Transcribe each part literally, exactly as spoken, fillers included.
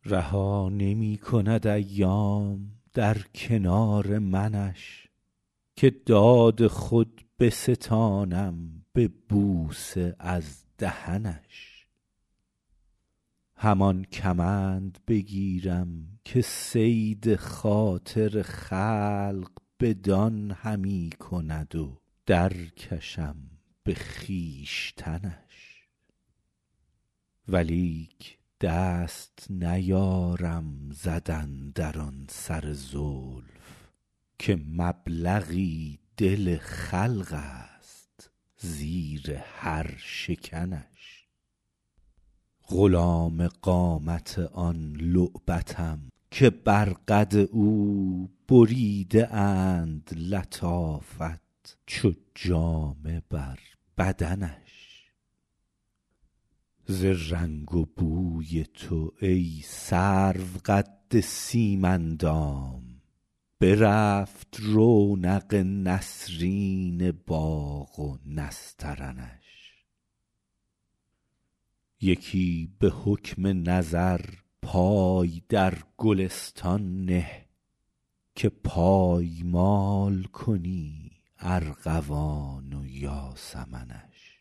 رها نمی کند ایام در کنار منش، که داد خود بستانم به بوسه از دهنش. همان کمند بگیرم که صید خاطر خلق بدان همی کند و درکشم به خویشتنش. ولیک دست نیارم زدن در آن سر زلف، که مبلغی دل خلق است زیر هر شکنش. غلام قامت آن لعبتم که بر قد او بریده اند لطافت چو جامه بر بدنش. ز رنگ و بوی تو ای سروقد سیم اندام، برفت رونق نسرین باغ و نسترنش. یکی به حکم نظر پای در گلستان نه، که پایمال کنی ارغوان و یاسمنش.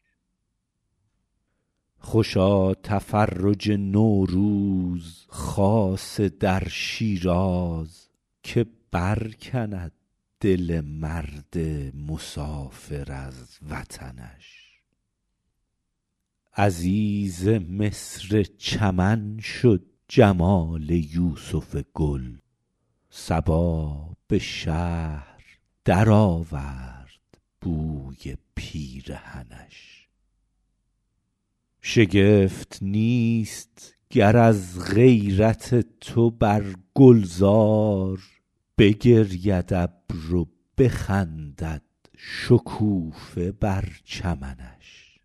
خوشا تفرج نوروز خاصه در شیراز، که برکند دل مرد مسافر از وطنش. عزیز مصر چمن شد جمال یوسف گل، صبا به شهر درآورد بوی پیرهنش. شگفت نیست گر از غیرت تو بر گلزار، بگرید ابر و بخندد شکوفه بر چمنش.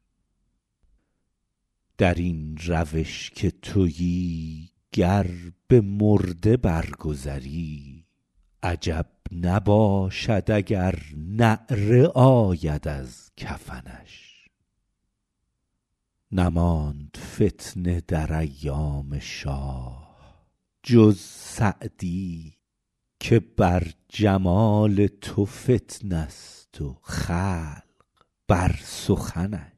در این روش که تویی گر به مرده برگذری، عجب نباشد اگر نعره آید از کفنش. نماند فتنه در ایام شاه جز سعدی، که بر جمال تو فتنه است و خلق بر سخنش.